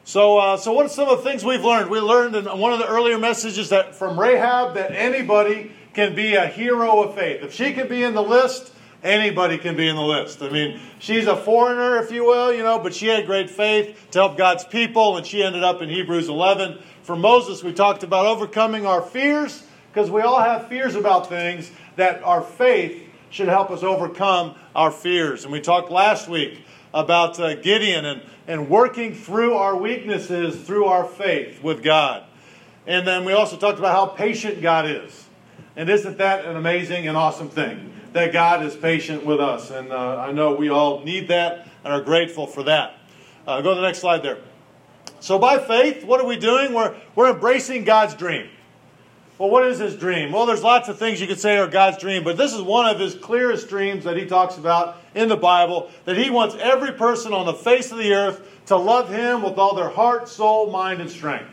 So what are some of the things we've learned? We learned in one of the earlier messages that from Rahab that anybody can be a hero of faith. If she can be in the list, anybody can be in the list. I mean, she's a foreigner, if you will, but she had great faith to help God's people, and she ended up in Hebrews 11. For Moses, we talked about overcoming our fears, because we all have fears about things, that our faith should help us overcome our fears. And we talked last week about Gideon and working through our weaknesses through our faith with God. And then we also talked about how patient God is. And isn't that an amazing and awesome thing? That God is patient with us. And I know we all need that and are grateful for that. Go to the next slide there. So by faith, what are we doing? We're embracing God's dream. Well, what is His dream? Well, there's lots of things you could say are God's dream, but this is one of His clearest dreams that He talks about in the Bible, that He wants every person on the face of the earth to love Him with all their heart, soul, mind, and strength.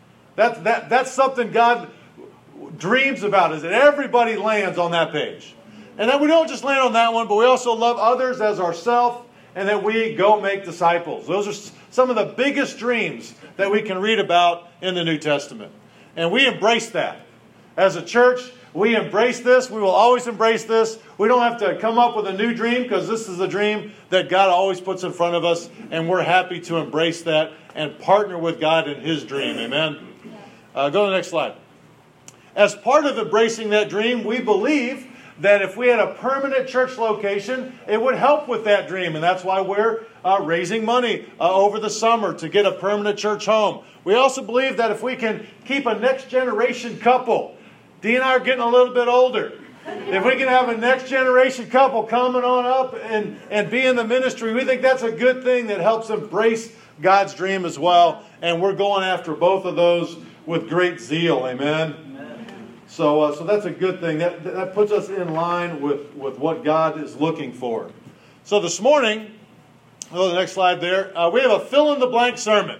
That's something God dreams about, is that everybody lands on that page. And that we don't just land on that one, but we also love others as ourselves, and that we go make disciples. Those are some of the biggest dreams that we can read about in the New Testament. And we embrace that. As a church, we embrace this. We will always embrace this. We don't have to come up with a new dream, because this is a dream that God always puts in front of us. And we're happy to embrace that and partner with God in His dream. Amen? Go to the next slide. As part of embracing that dream, we believe that if we had a permanent church location, it would help with that dream. And that's why we're raising money over the summer to get a permanent church home. We also believe that if we can keep a next generation couple, Dee and I are getting a little bit older. If we can have a next generation couple coming on up and be in the ministry, we think that's a good thing that helps embrace God's dream as well. And we're going after both of those with great zeal. Amen. So that's a good thing. That puts us in line with what God is looking for. So this morning, the next slide there, we have a fill-in-the-blank sermon.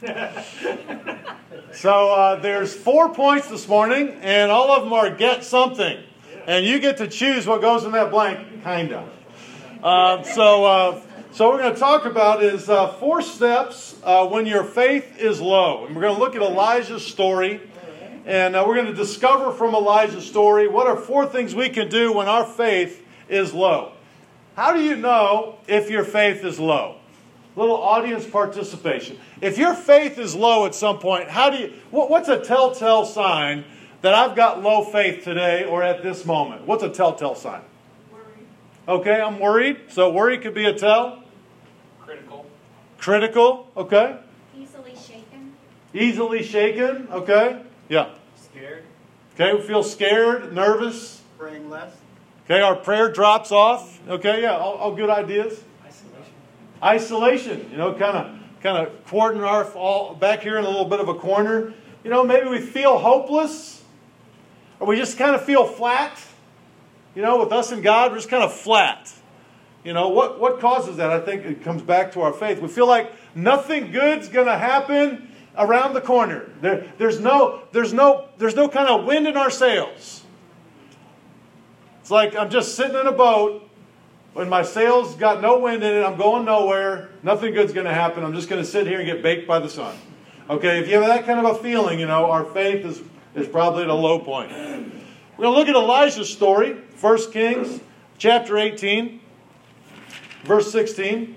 So there's 4 points this morning, and all of them are get something. And you get to choose what goes in that blank, kind of. So what we're going to talk about is 4 steps when your faith is low. And we're going to look at Elijah's story. And we're going to discover from Elijah's story what are 4 things we can do when our faith is low. How do you know if your faith is low? Little audience participation. If your faith is low at some point, what's a telltale sign that I've got low faith today or at this moment? What's a telltale sign? Worried. Okay, I'm worried. So worry could be a tell. Critical, okay. Easily shaken. Easily shaken, okay. Yeah. Scared. Okay, we feel scared, nervous. Praying less. Okay, our prayer drops off. Okay, yeah, all good ideas. Isolation, kind of quartering all back here in a little bit of a corner. Maybe we feel hopeless, or we just kind of feel flat. With us and God, we're just kind of flat. What causes that? I think it comes back to our faith. We feel like nothing good's going to happen around the corner. There's no kind of wind in our sails. It's like I'm just sitting in a boat when my sails got no wind in it. I'm going nowhere. Nothing good's going to happen. I'm just going to sit here and get baked by the sun. Okay, if you have that kind of a feeling, our faith is probably at a low point. We're going to look at Elijah's story, 1 Kings chapter 18, verse 16.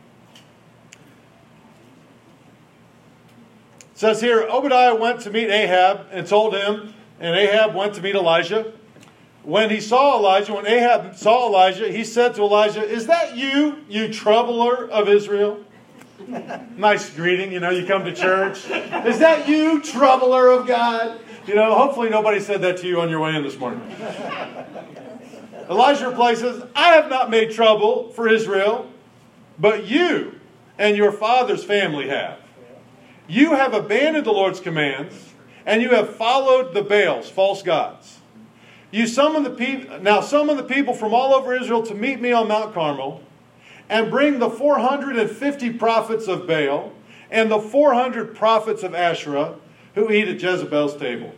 It says here, Obadiah went to meet Ahab and told him, and Ahab went to meet Elijah. When Ahab saw Elijah, he said to Elijah, "Is that you, you troubler of Israel?" Nice greeting, you come to church. "Is that you, troubler of God?" Hopefully nobody said that to you on your way in this morning. Elijah replies, "I have not made trouble for Israel, but you and your father's family have. You have abandoned the Lord's commands, and you have followed the Baals, false gods. You summon the people from all over Israel to meet me on Mount Carmel, and bring the 450 prophets of Baal and the 400 prophets of Asherah who eat at Jezebel's table."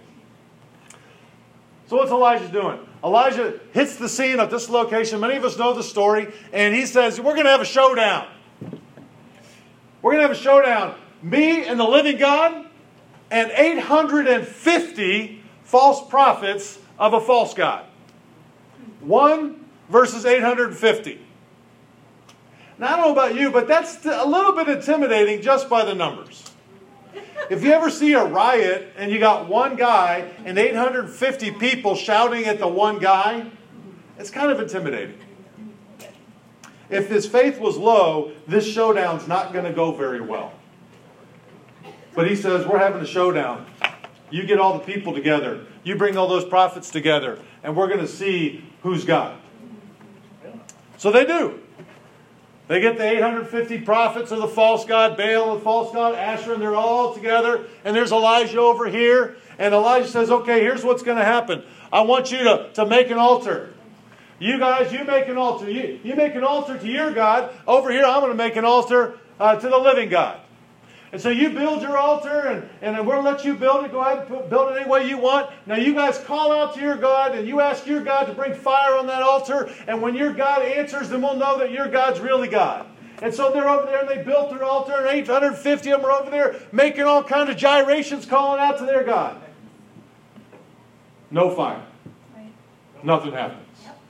So what's Elijah doing? Elijah hits the scene at this location. Many of us know the story, and he says, "We're going to have a showdown. We're going to have a showdown. me and the living God and 850 false prophets of a false God. 1 versus 850. Now, I don't know about you, but that's a little bit intimidating just by the numbers. If you ever see a riot and you got one guy and 850 people shouting at the one guy, it's kind of intimidating. If his faith was low, this showdown's not going to go very well. But he says, we're having a showdown. You get all the people together. You bring all those prophets together. And we're going to see who's God. So they do. They get the 850 prophets of the false god, Baal, the false god, Asher, and they're all together. And there's Elijah over here. And Elijah says, okay, here's what's going to happen. I want you to make an altar. You guys, you make an altar. You make an altar to your God. Over here, I'm going to make an altar to the living God. And so you build your altar, and we're going to let you build it. Go ahead and build it any way you want. Now you guys call out to your God, and you ask your God to bring fire on that altar. And when your God answers, then we'll know that your God's really God. And so they're over there, and they built their altar, and 850 of them are over there making all kinds of gyrations, calling out to their God. No fire. Nothing happens.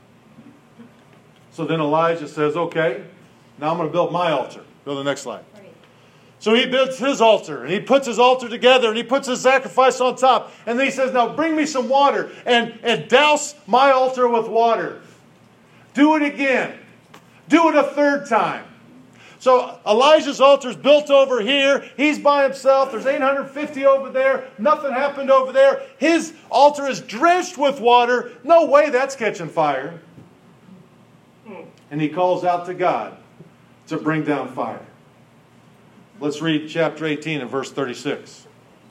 So then Elijah says, okay, now I'm going to build my altar. Go to the next slide. So he builds his altar, and he puts his altar together, and he puts his sacrifice on top. And then he says, now bring me some water, and douse my altar with water. Do it again. Do it a third time. So Elijah's altar is built over here. He's by himself. There's 850 over there. Nothing happened over there. His altar is drenched with water. No way that's catching fire. And he calls out to God to bring down fire. Let's read chapter 18 and verse 36.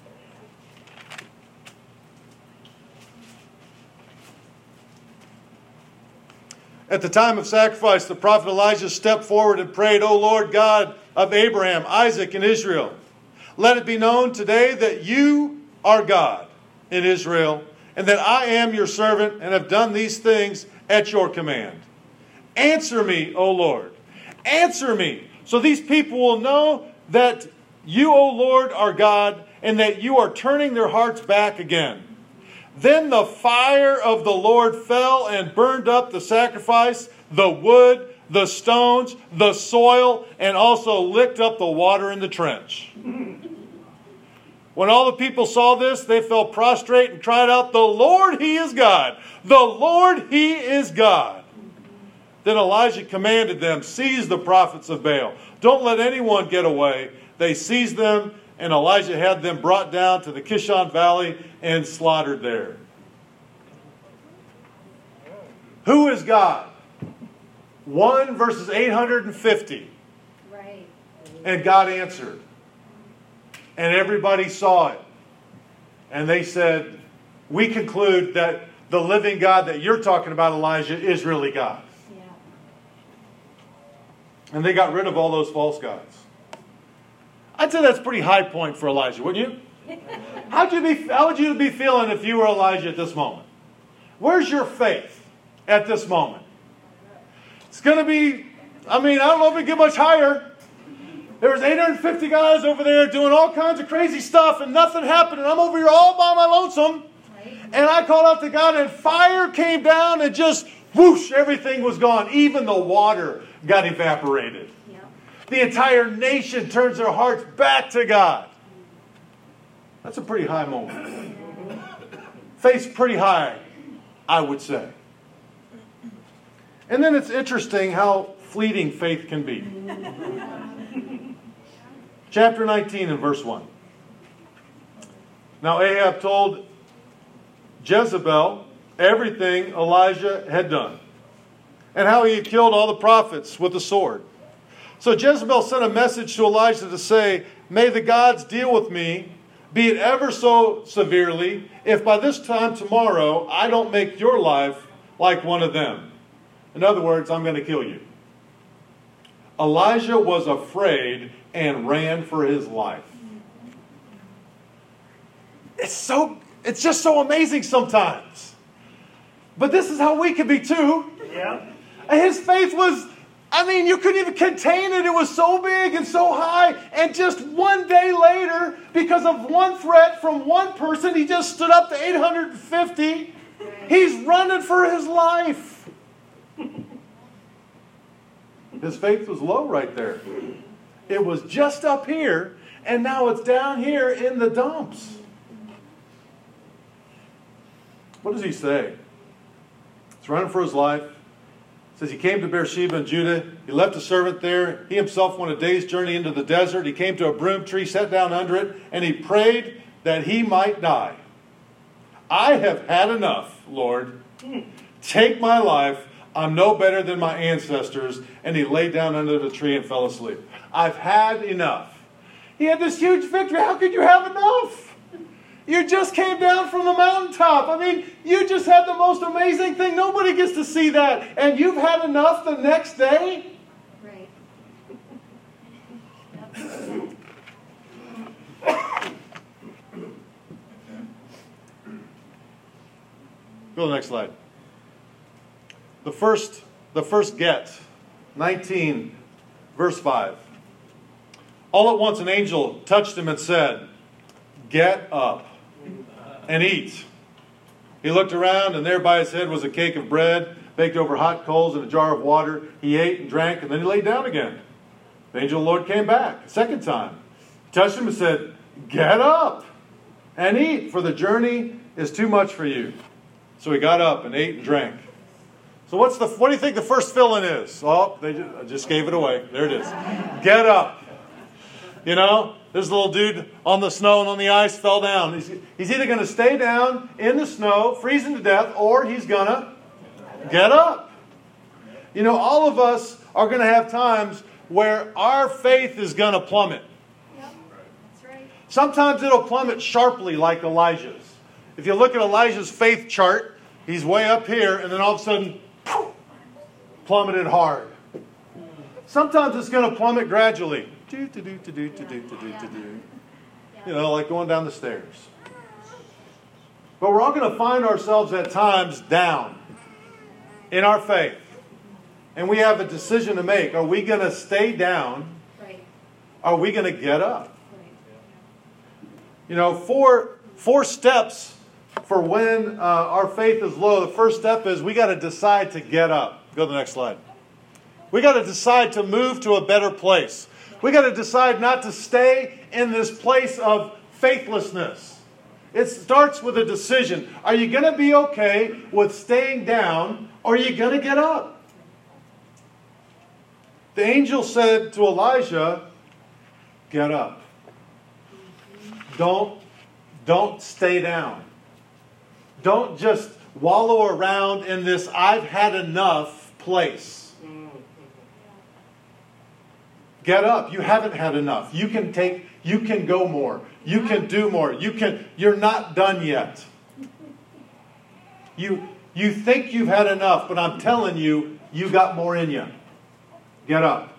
At the time of sacrifice, the prophet Elijah stepped forward and prayed, O Lord God of Abraham, Isaac, and Israel, let it be known today that you are God in Israel, and that I am your servant and have done these things at your command. Answer me, O Lord. Answer me, so these people will know that you, O Lord, are God, and that you are turning their hearts back again. Then the fire of the Lord fell and burned up the sacrifice, the wood, the stones, the soil, and also licked up the water in the trench. When all the people saw this, they fell prostrate and cried out, the Lord, He is God. The Lord, He is God. Then Elijah commanded them, seize the prophets of Baal. Don't let anyone get away. They seized them, and Elijah had them brought down to the Kishon Valley and slaughtered there. Who is God? 1 versus 850. Right. And God answered. And everybody saw it. And they said, we conclude that the living God that you're talking about, Elijah, is really God. Yeah. And they got rid of all those false gods. I'd say that's a pretty high point for Elijah, wouldn't you? How would you be feeling if you were Elijah at this moment? Where's your faith at this moment? It's going to be, I don't know if it get much higher. There was 850 guys over there doing all kinds of crazy stuff and nothing happened. And I'm over here all by my lonesome. Right. And I called out to God and fire came down and just whoosh, everything was gone. Even the water got evaporated. Yeah. The entire nation turns their hearts back to God. That's a pretty high moment. Faith's pretty high, I would say. And then it's interesting how fleeting faith can be. Chapter 19 and verse 1. Now Ahab told Jezebel everything Elijah had done, and how he had killed all the prophets with the sword. So Jezebel sent a message to Elijah to say, may the gods deal with me, be it ever so severely, if by this time tomorrow I don't make your life like one of them. In other words, I'm going to kill you. Elijah was afraid and ran for his life. It's just so amazing sometimes. But this is how we can be too. Yeah. And his faith was I mean, you couldn't even contain it. It was so big and so high. And just one day later, because of one threat from one person, he just stood up to 850. He's running for his life. His faith was low right there. It was just up here, and now it's down here in the dumps. What does he say? He's running for his life. It says he came to Beersheba in Judah. He left a servant there. He himself went a day's journey into the desert. He came to a broom tree, sat down under it, and he prayed that he might die. I have had enough, Lord. Take my life. I'm no better than my ancestors. And he lay down under the tree and fell asleep. I've had enough. He had this huge victory. How could you have enough? You just came down from the mountaintop. I mean, you just had the most amazing thing. Nobody gets to see that. And you've had enough the next day? Right. Go to the next slide. The first get, 19, verse 5. All at once an angel touched him and said, "Get up and eat." He looked around, and there by his head was a cake of bread baked over hot coals and a jar of water. He ate and drank, and then he lay down again. The angel of the Lord came back a second time. He touched him and said, "Get up and eat, for the journey is too much for you." So he got up and ate and drank. So what do you think the first fill-in is? Oh, I just gave it away. There it is. Get up. You know, this little dude on the snow and on the ice fell down. He's either going to stay down in the snow, freezing to death, or he's going to get up. You know, all of us are going to have times where our faith is going to plummet. Yep. That's right. Sometimes it'll plummet sharply like Elijah's. If you look at Elijah's faith chart, he's way up here, and then all of a sudden, plummeted hard. Sometimes it's going to plummet gradually. You know, like going down the stairs. But we're all going to find ourselves at times down in our faith. And we have a decision to make. Are we going to stay down? Right. Are we going to get up? Right. You know, four steps for when our faith is low. The first step is we got to decide to get up. Go to the next slide. We got to decide to move to a better place. We got to decide not to stay in this place of faithlessness. It starts with a decision. Are you going to be okay with staying down, or are you going to get up? The angel said to Elijah, "Get up. Don't stay down. Don't just wallow around in this I've had enough place. Get up. You haven't had enough. You can go more. You can do more. You're not done yet. You think you've had enough, but I'm telling you, you got more in you. Get up."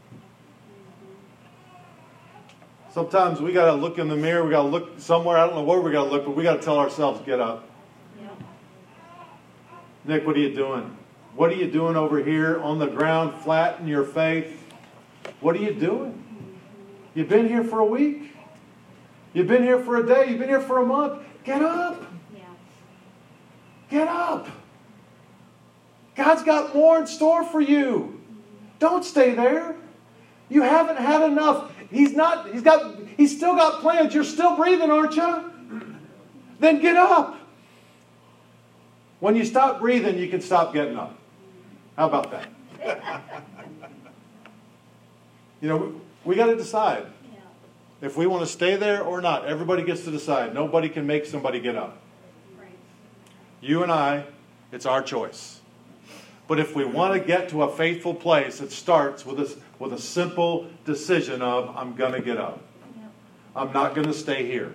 Sometimes we got to look in the mirror. We got to look somewhere. I don't know where we got to look, but we got to tell ourselves, "Get up." Yep. Nick, what are you doing? What are you doing over here on the ground, flat in your faith? What are you doing? You've been here for a week. You've been here for a day. You've been here for a month. Get up. Yeah. Get up. God's got more in store for you. Don't stay there. You haven't had enough. He's still got plans. You're still breathing, aren't you? Then get up. When you stop breathing, you can stop getting up. How about that? You know, we got to decide if we want to stay there or not. Everybody gets to decide. Nobody can make somebody get up. Right. You and I, it's our choice. But if we want to get to a faithful place, it starts with a simple decision of, I'm going to get up. Yep. I'm not going to stay here.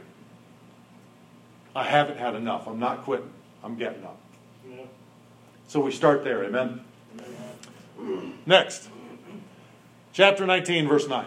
I haven't had enough. I'm not quitting. I'm getting up. Yeah. So we start there. Amen? Next. Chapter 19, verse 9.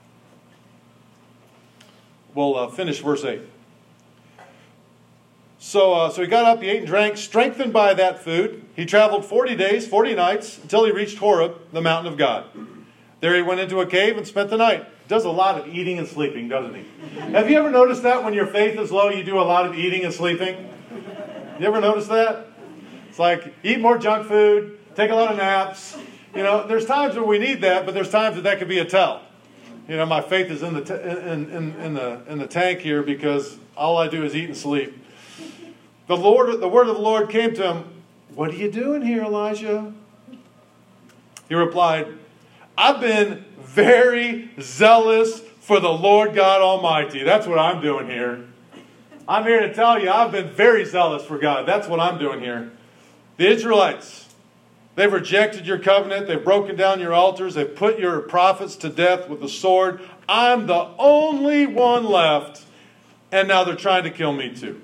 We'll finish verse 8. So he got up, he ate and drank, strengthened by that food. He traveled 40 days, 40 nights, until he reached Horeb, the mountain of God. There he went into a cave and spent the night. Does a lot of eating and sleeping, doesn't he? Have you ever noticed that when your faith is low, you do a lot of eating and sleeping? You ever notice that? It's like, eat more junk food, take a lot of naps. You know, there's times where we need that, but there's times that could be a tell. You know, my faith is in the tank here because all I do is eat and sleep. The word of the Lord came to him. What are you doing here, Elijah? He replied, I've been very zealous for the Lord God Almighty. That's what I'm doing here. I'm here to tell you, I've been very zealous for God. That's what I'm doing here. The Israelites, they've rejected your covenant. They've broken down your altars. They've put your prophets to death with the sword. I'm the only one left. And now they're trying to kill me too.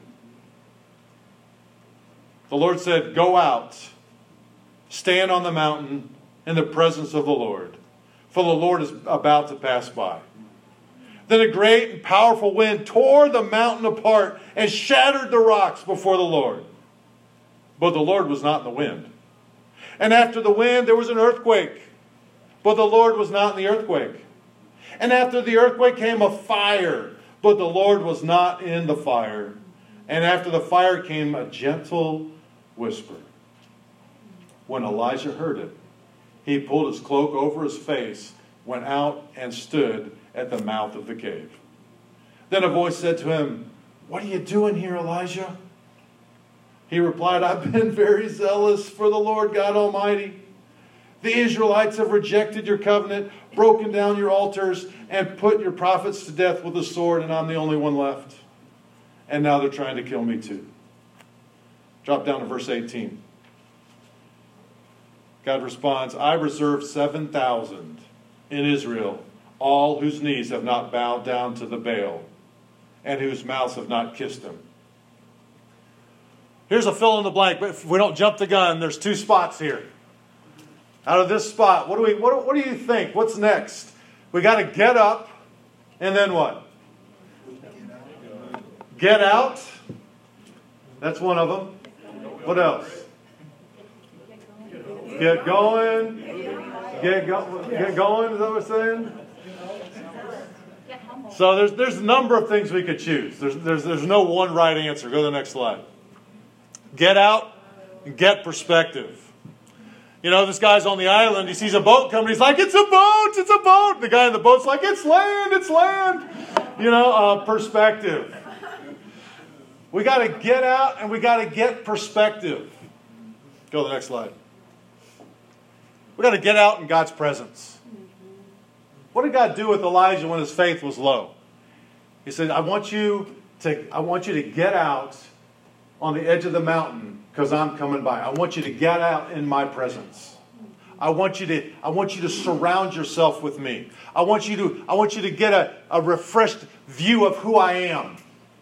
The Lord said, go out, stand on the mountain in the presence of the Lord, for the Lord is about to pass by. Then a great and powerful wind tore the mountain apart and shattered the rocks before the Lord. But the Lord was not in the wind. And after the wind there was an earthquake, but the Lord was not in the earthquake. And after the earthquake came a fire, but the Lord was not in the fire. And after the fire came a gentle whisper. When Elijah heard it, he pulled his cloak over his face, went out and stood at the mouth of the cave. Then a voice said to him, what are you doing here, Elijah? He replied, I've been very zealous for the Lord God Almighty. The Israelites have rejected your covenant, broken down your altars, and put your prophets to death with the sword, and I'm the only one left. And now they're trying to kill me too. Drop down to verse 18. God responds, I reserved 7,000 in Israel, all whose knees have not bowed down to the Baal, and whose mouths have not kissed him. Here's a fill in the blank, but if we don't jump the gun, there's 2 spots here. Out of this spot, what do you think? What's next? We got to get up, and then what? Get out. That's one of them. What else? Get going. Get going, is that what we're saying? So there's a number of things we could choose. There's no one right answer. Go to the next slide. Get out and get perspective. You know, this guy's on the island. He sees a boat coming. He's like, it's a boat, it's a boat. The guy in the boat's like, it's land, it's land. You know, perspective. We got to get out and we got to get perspective. Go to the next slide. We got to get out in God's presence. What did God do with Elijah when his faith was low? He said, I want you to get out on the edge of the mountain because I'm coming by. I want you to get out in my presence. I want you to surround yourself with me. I want you to get a refreshed view of who I am.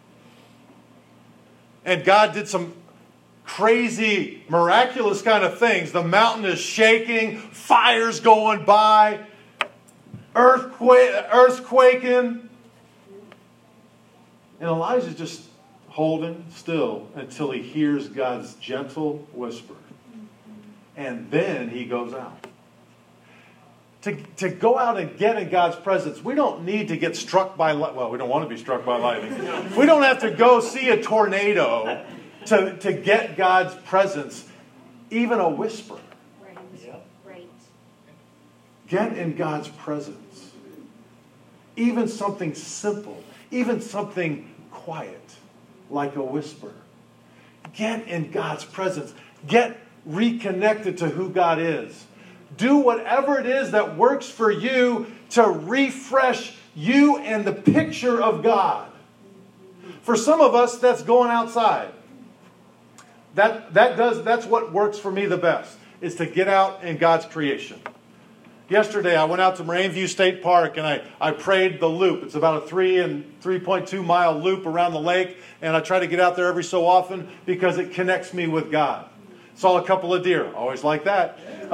And God did some crazy, miraculous kind of things. The mountain is shaking, fire's going by, earth's quaking. And Elijah's just holding still until he hears God's gentle whisper. And then he goes out. To go out and get in God's presence, we don't need to get struck by lightning. Well, we don't want to be struck by lightning. We don't have to go see a tornado to get God's presence, even a whisper. Right. Get in God's presence. Even something simple, even something quiet, like a whisper. Get in God's presence. Get reconnected to who God is. Do whatever it is that works for you to refresh you and the picture of God. For some of us, that's going outside. That's what works for me the best, is to get out in God's creation. Yesterday, I went out to Moraine View State Park and I prayed the loop. It's about a 3.2 mile loop around the lake, and I try to get out there every so often because it connects me with God. Saw a couple of deer, always like that, so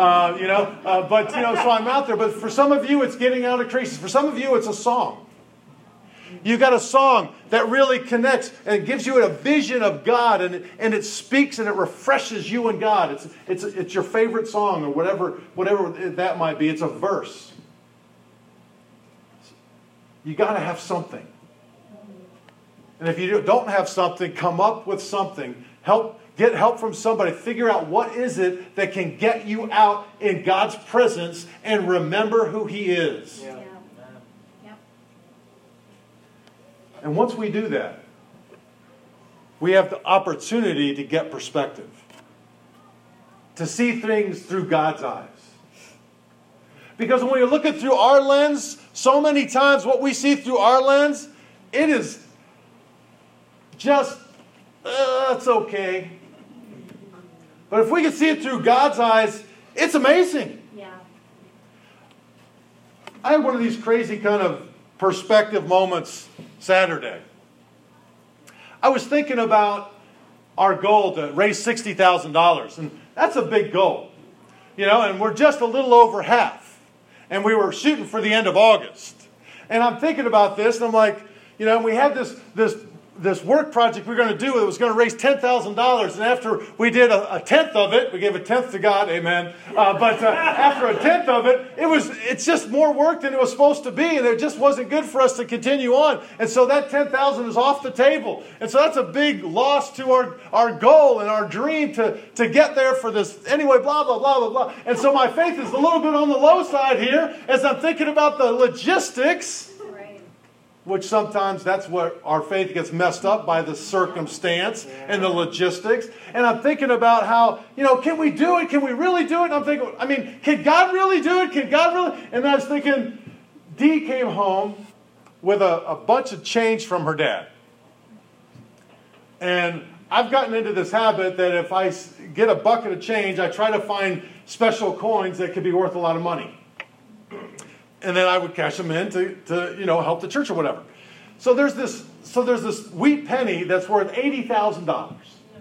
I'm out there. But for some of you, it's getting out of creases. For some of you, it's a song. You got a song that really connects and gives you a vision of God, and it speaks and it refreshes you and God. It's your favorite song or whatever that might be. It's a verse. You got to have something. And if you don't have something, come up with something. Get help from somebody. Figure out what is it that can get you out in God's presence and remember who He is. Yeah. Yep. And once we do that, we have the opportunity to get perspective. To see things through God's eyes. Because when we look at through our lens, so many times what we see through our lens, it is just, it's okay. But if we can see it through God's eyes, it's amazing. Yeah. I had one of these crazy kind of perspective moments Saturday. I was thinking about our goal to raise $60,000. And that's a big goal. And we're just a little over half. And we were shooting for the end of August. And I'm thinking about this, and I'm like, we had this work project we were going to do. It was going to raise $10,000. And after we did a tenth of it, we gave a tenth to God, amen. But after a tenth of it, it's just more work than it was supposed to be. And it just wasn't good for us to continue on. And so that $10,000 is off the table. And so that's a big loss to our goal and our dream to get there for this. Anyway, blah, blah, blah, blah, blah. And so my faith is a little bit on the low side here as I'm thinking about the logistics. Which sometimes that's what our faith gets messed up by, the circumstance and the logistics. And I'm thinking about how, can we do it? Can we really do it? And I'm thinking, can God really do it? Can God really? And I was thinking, Dee came home with a bunch of change from her dad. And I've gotten into this habit that if I get a bucket of change, I try to find special coins that could be worth a lot of money. And then I would cash them in to help the church or whatever. So there's this wheat penny that's worth $80,000.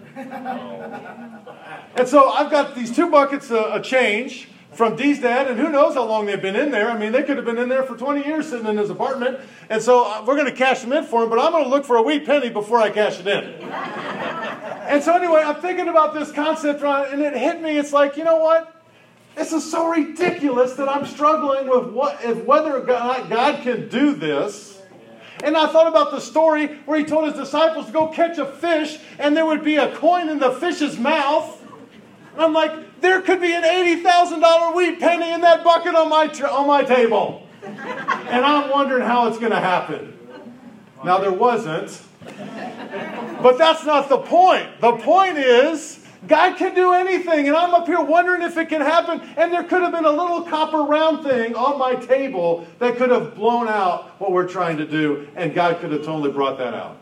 And so I've got these 2 buckets of change from Dee's dad, and who knows how long they've been in there. They could have been in there for 20 years sitting in his apartment. And so we're going to cash them in for him, but I'm going to look for a wheat penny before I cash it in. And so anyway, I'm thinking about this concept, and it hit me. It's like, you know what? This is so ridiculous that I'm struggling with whether God can do this. And I thought about the story where He told His disciples to go catch a fish, and there would be a coin in the fish's mouth. And I'm like, there could be an $80,000 wheat penny in that bucket on my table. And I'm wondering how it's going to happen. Now, there wasn't. But that's not the point. The point is, God can do anything, and I'm up here wondering if it can happen. And there could have been a little copper round thing on my table that could have blown out what we're trying to do, and God could have totally brought that out.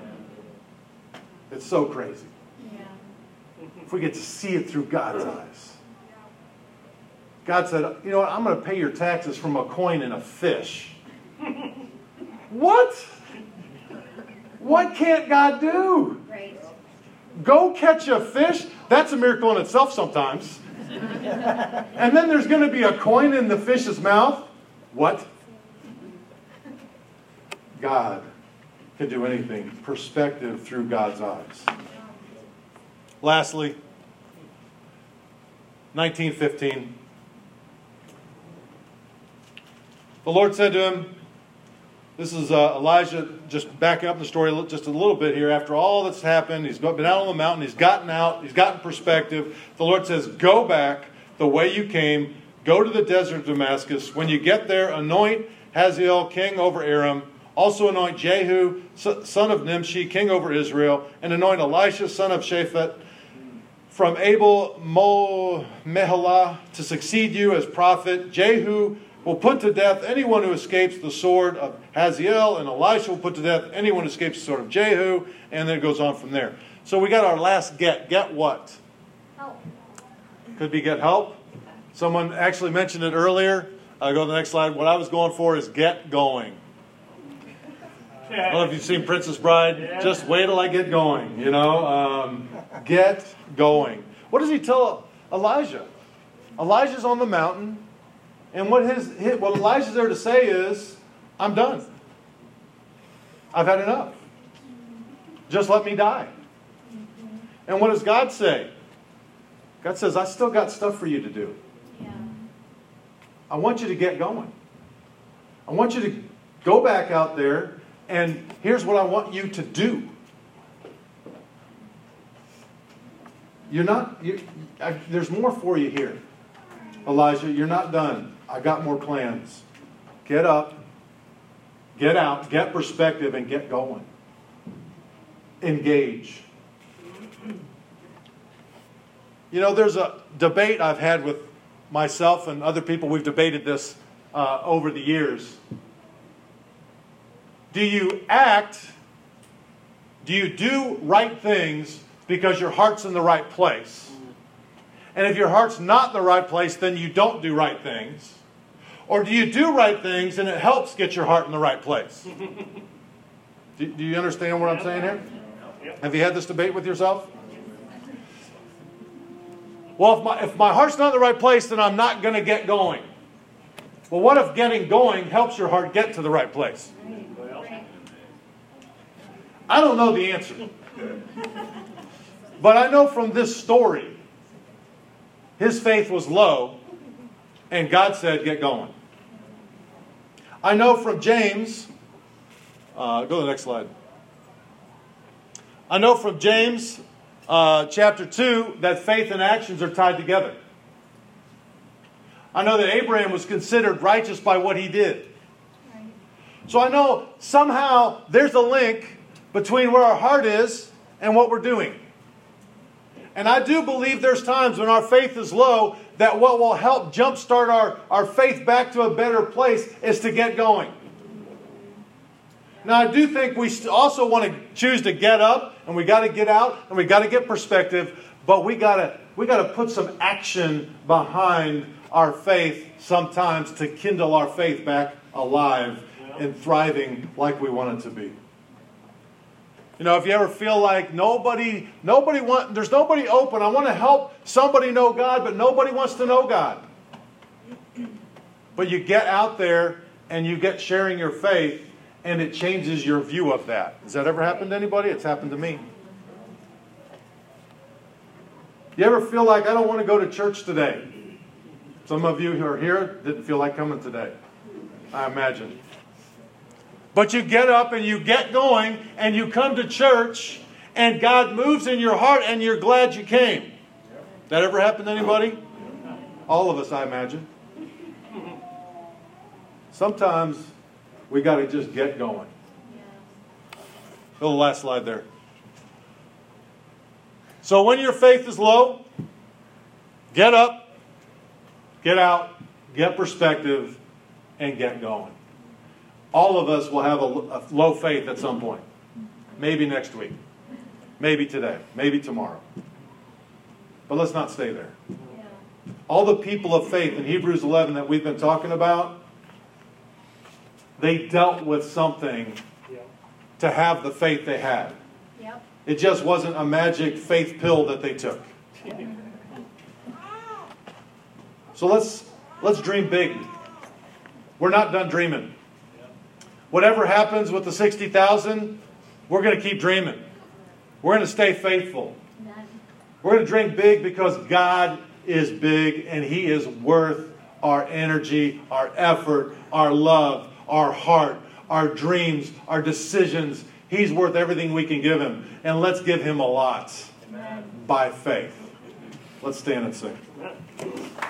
It's so crazy. If we get to see it through God's eyes. God said, you know what, I'm going to pay your taxes from a coin and a fish. What? What can't God do? Right. Go catch a fish. That's a miracle in itself sometimes. And then there's going to be a coin in the fish's mouth. What? God can do anything. Perspective through God's eyes. Lastly, 19:15. The Lord said to him, this is Elijah just backing up the story just a little bit here. After all that's happened, he's been out on the mountain, he's gotten out, he's gotten perspective. The Lord says, go back the way you came, go to the desert of Damascus. When you get there, anoint Hazael king over Aram. Also anoint Jehu, son of Nimshi, king over Israel. And anoint Elisha, son of Shaphat, from Abel Meholah to succeed you as prophet. Jehu will put to death anyone who escapes the sword of Hazael, and Elisha will put to death anyone who escapes the sword of Jehu, and then it goes on from there. So we got our last get. Get what? Help. Could be get help. Someone actually mentioned it earlier. I'll go to the next slide. What I was going for is get going. I don't know if you've seen Princess Bride. Yeah. Just wait till I get going, get going. What does he tell Elijah? Elijah's on the mountain. And what Elijah's there to say is, I'm done. I've had enough. Just let me die. And what does God say? God says, I still got stuff for you to do. Yeah. I want you to get going. I want you to go back out there, and here's what I want you to do. There's more for you here. Elijah, you're not done. I got more plans. Get up, get out, get perspective, and get going. Engage. You know, there's a debate I've had with myself and other people. We've debated this over the years. Do you do right things because your heart's in the right place? And if your heart's not in the right place, then you don't do right things. Or do you do right things and it helps get your heart in the right place? Do you understand what I'm saying here? Have you had this debate with yourself? Well, if my heart's not in the right place, then I'm not going to get going. Well, what if getting going helps your heart get to the right place? I don't know the answer. But I know from this story, his faith was low, and God said, get going. I know from James, go to the next slide. I know from James chapter 2 that faith and actions are tied together. I know that Abraham was considered righteous by what he did. So I know somehow there's a link between where our heart is and what we're doing. And I do believe there's times when our faith is low that what will help jumpstart our faith back to a better place is to get going. Now I do think we also want to choose to get up, and we got to get out, and we got to get perspective, but we got to put some action behind our faith sometimes to kindle our faith back alive and thriving like we want it to be. You know, if you ever feel like there's nobody open, I want to help somebody know God, but nobody wants to know God. But you get out there and you get sharing your faith, and it changes your view of that. Has that ever happened to anybody? It's happened to me. You ever feel like, I don't want to go to church today? Some of you who are here didn't feel like coming today, I imagine. But you get up and you get going and you come to church and God moves in your heart and you're glad you came. That ever happened to anybody? All of us, I imagine. Sometimes we got to just get going. Go to the last slide there. So when your faith is low, get up, get out, get perspective, and get going. All of us will have a low faith at some point. Maybe next week. Maybe today. Maybe tomorrow. But let's not stay there. All the people of faith in Hebrews 11 that we've been talking about, they dealt with something to have the faith they had. Yep. It just wasn't a magic faith pill that they took. So let's dream big. We're not done dreaming. Whatever happens with the 60,000, we're going to keep dreaming. We're going to stay faithful. We're going to dream big because God is big and He is worth our energy, our effort, our love, our heart, our dreams, our decisions. He's worth everything we can give Him. And let's give Him a lot. Amen. By faith. Let's stand and sing.